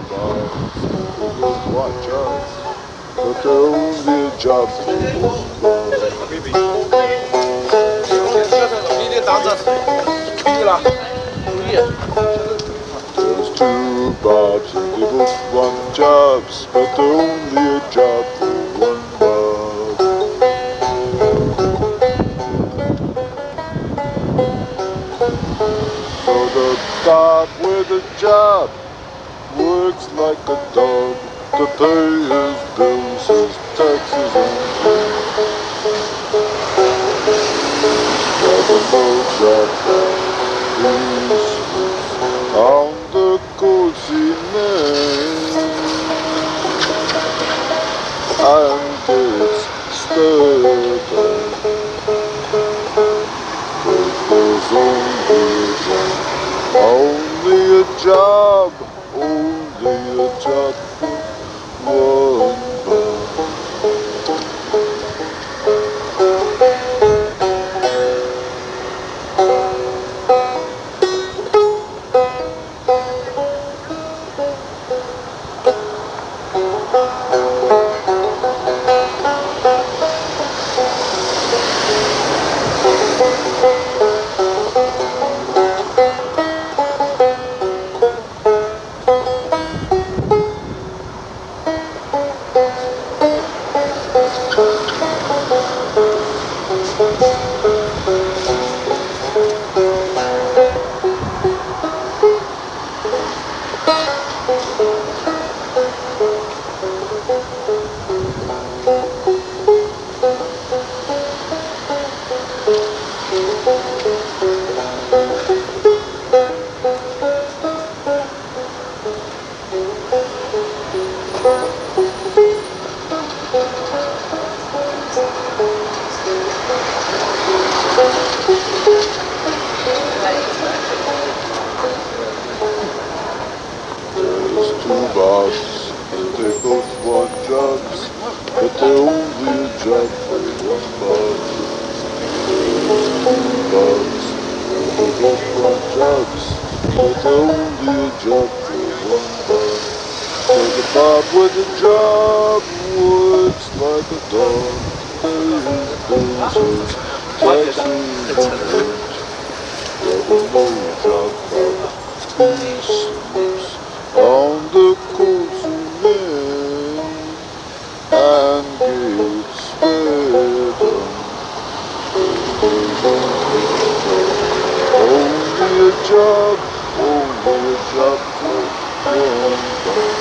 bombs, with white jobs, but they're only a job for one bomb. 你得当着可以了，注意。 There's two bobs and they both want jobs, but they're only a job for one bob. So the bob with a job works like a dog to pay his bills, his taxes and fees. Got no job, he's on the cozy man and gets stubborn. But there's only a job for one bob. There's two bobs, and they both want jobs, but they're only a job for one bob. There's two bobs, and they both want jobs, but they're only a job for one bob. So the bob with a job works like a dog, pays his bills, his taxes and rent. Got no job, but he sleeps on the cozy man and gets fed on. Only a job for one bob.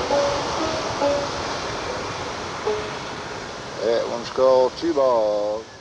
That one's called Two Bob.